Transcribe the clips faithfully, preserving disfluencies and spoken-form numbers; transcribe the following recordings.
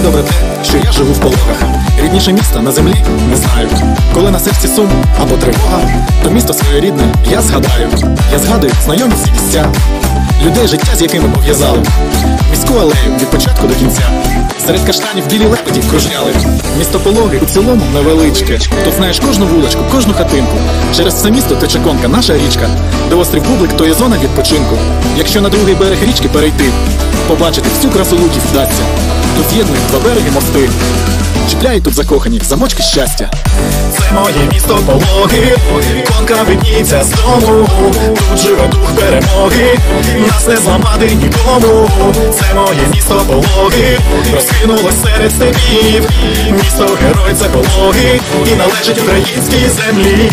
добре те, що я живу в Пологах. Рідніше міста на землі не знаю. Коли на серці сум або тривога, то місто своє рідне я згадаю. Я згадую знайомі всі місця, людей, життя з якими пов'язали. Міську алею від початку до кінця. Серед каштанів білі лебеді кружляли. Місто Пологи у цілому невеличке. Тут знаєш кожну вуличку, кожну хатинку. Через все місто тече конка, наша річка, де острів Бублик то є зона відпочинку. Якщо на другий берег річки перейти, побачити всю красу луків вдасться. Тут з'єднують два береги мости, чіпляють тут закоханих замочки щастя. Це моє місто Пологи, конка видніється з дому. Тут живе дух перемоги, нас не зламати нікому. Це моє місто Пологи, розкинулось серед степів. Місто герой це Пологи, і належить українській землі.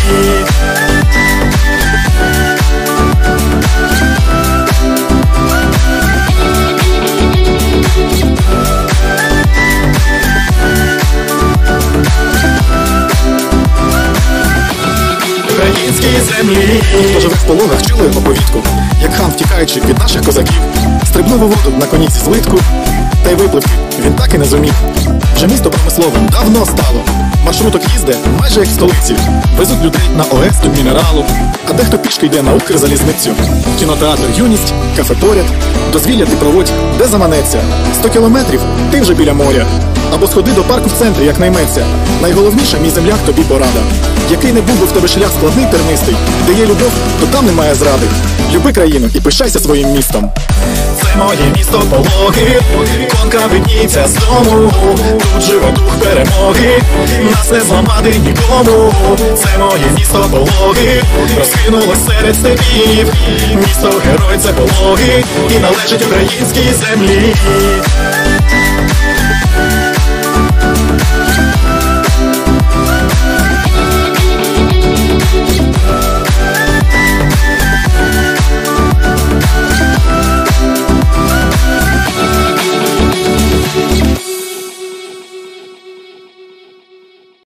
Українській землі. Хто живе в Пологах, чули оповідку, як хан, втікаючи від наших козаків, стрибнув у воду на коні зі злитку, та й випливти він так і не зумів. Вже місто промисловим давно стало, маршруток їзде майже як в столиці. Везуть людей на ОЕС до мінералу, а дехто пішки йде на Укрзалізницю. Кінотеатр «Юність», кафе поряд, дозвілля ти проводь, де заманеться. Сто кілометрів – ти вже біля моря. Або сходи до парку в центрі, як найметься. Найголовніше, мій земляк, тобі порада. Який не був би в тебе шлях складний, тернистий, де є любов, то там немає зради. Люби країну і пишайся своїм містом. Це моє місто Пологи, конка видніється з дому. Тут живе дух перемоги, нас не зламати нікому. Це моє місто Пологи, розкинулось серед степів. Місто герой це Пологи, і належить українській землі.